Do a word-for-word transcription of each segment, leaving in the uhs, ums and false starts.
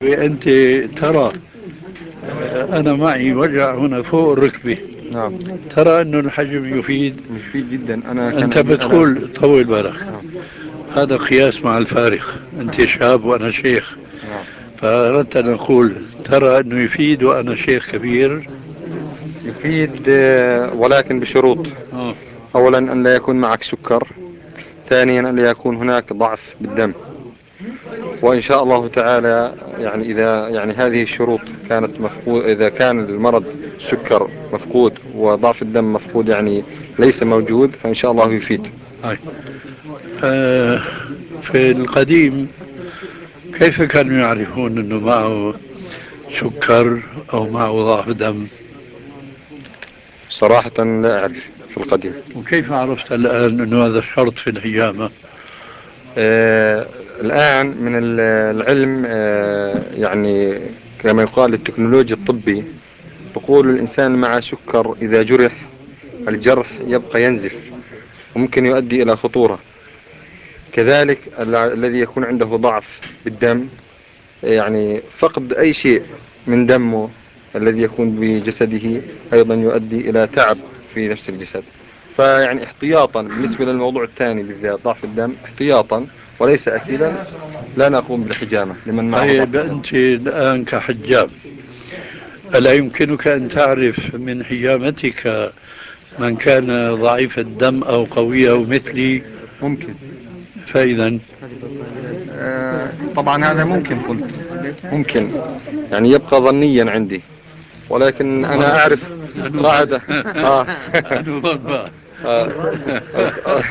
أنت ترى، أنا معي وجع هنا فوق الركبة. نعم. ترى أنه الحجم يفيد. مفيد جدا. أنا كان أنت عندي ألم. بتقول طول بالك، نعم. هذا قياس مع الفارق. أنت شاب وأنا شيخ، نعم. فأردت أن أقول ترى أنه يفيد وأنا شيخ كبير. يفيد، آه، ولكن بشروط. آه. أولا أن لا يكون معك سكر. ثانيا أن لا يكون هناك ضعف بالدم. وإن شاء الله تعالى يعني إذا يعني هذه الشروط كانت مفقود، إذا كان المرض سكر مفقود وضعف الدم مفقود يعني ليس موجود، فإن شاء الله يفيد. هاي. آه في القديم كيف كانوا يعرفون أنه معه سكر أو معه ضعف دم؟ صراحة لا أعرف في القديم. وكيف عرفت الآن أنه هذا الشرط في الحجامة؟ آه الآن من ال- العلم، آه يعني كما يقال التكنولوجيا الطبي تقول الإنسان مع سكر إذا جرح الجرح يبقى ينزف وممكن يؤدي إلى خطورة. كذلك ال- الذي يكون عنده ضعف بالدم، يعني فقد أي شيء من دمه الذي يكون بجسده أيضا يؤدي إلى تعب في نفس الجسد. فيعني احتياطا بالنسبة للموضوع الثاني بالذات ضعف الدم، احتياطا وليس أكيدا، لا نقوم بالحجامة لمن معه ضعف طيب الدم. أنت الآن كحجام، ألا يمكنك أن تعرف من حجامتك من كان ضعيف الدم أو قويه مثلي؟ ممكن. فإذا آه، طبعا هذا ممكن، قلت ممكن، يعني يبقى ظنيا عندي، ولكن أنا أعرف قاعدة. آه. أنو آه. آه.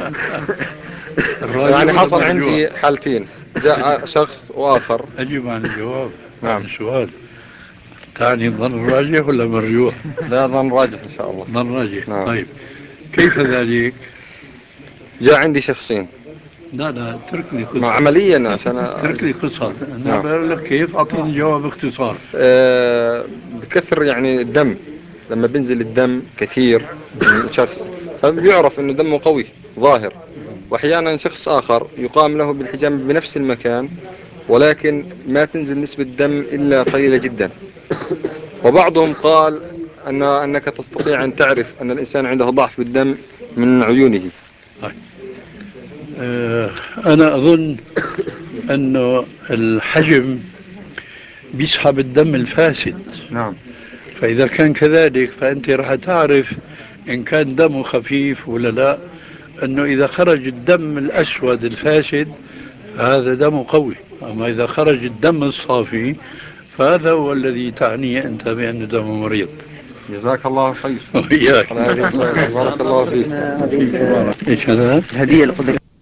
الراجح يعني ولا حصل مرجوح؟ عندي حالتين، جاء شخص وآخر. أجب عن الجواب، عن نعم. السؤال. تعني الظن راجح ولا مرجوح؟ لا، ظن راجح إن شاء الله. ظن راجح. نعم. طيب كيف ذلك؟ جاء عندي شخصين. لا لا، اترك لي مع قصة. عمليا عشان اترك أ... لي قصة، أنا نعم. بقول لك كيف، أعطيني جواب باختصار. أه بكثر يعني الدم، لما بينزل الدم كثير من شخص فبيعرف انه دمه قوي ظاهر. واحيانا شخص اخر يقام له بالحجامة بنفس المكان ولكن ما تنزل نسبة دم الا قليلة جدا. وبعضهم قال ان انك تستطيع ان تعرف ان الانسان عنده ضعف بالدم من عيونه. طيب. أه أنا أظن أنه الحجم بيسحب الدم الفاسد، نعم. فإذا كان كذلك فأنت راح تعرف إن كان دمه خفيف ولا لا. أنه إذا خرج الدم الأسود الفاسد فهذا دمه قوي، أما إذا خرج الدم الصافي فهذا هو الذي تعنيه أنت بأنه دمه مريض. جزاك الله خير وإياك. على هذه الفائدة، بارك الله فيك. إيش هذا؟ هدية لفضلك.